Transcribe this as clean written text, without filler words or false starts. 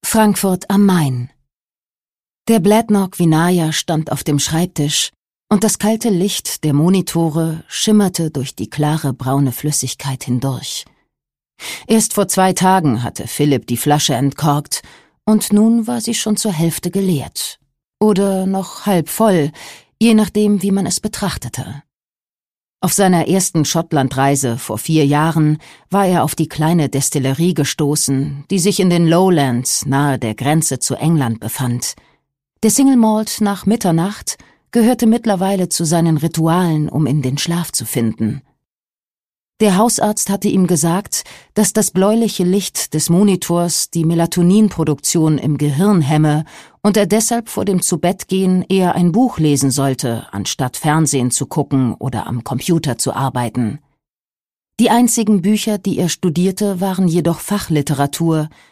Frankfurt am Main. Der Bladnock Vinaya stand auf dem Schreibtisch und das kalte Licht der Monitore schimmerte durch die klare braune Flüssigkeit hindurch. Erst vor 2 Tagen hatte Philipp die Flasche entkorkt und nun war sie schon zur Hälfte geleert. Oder noch halb voll, je nachdem, wie man es betrachtete. Auf seiner ersten Schottlandreise vor 4 Jahren war er auf die kleine Destillerie gestoßen, die sich in den Lowlands nahe der Grenze zu England befand. Der Single Malt nach Mitternacht gehörte mittlerweile zu seinen Ritualen, um in den Schlaf zu finden. Der Hausarzt hatte ihm gesagt, dass das bläuliche Licht des Monitors die Melatoninproduktion im Gehirn hemme und er deshalb vor dem Zubettgehen eher ein Buch lesen sollte, anstatt Fernsehen zu gucken oder am Computer zu arbeiten. Die einzigen Bücher, die er studierte, waren jedoch Fachliteratur,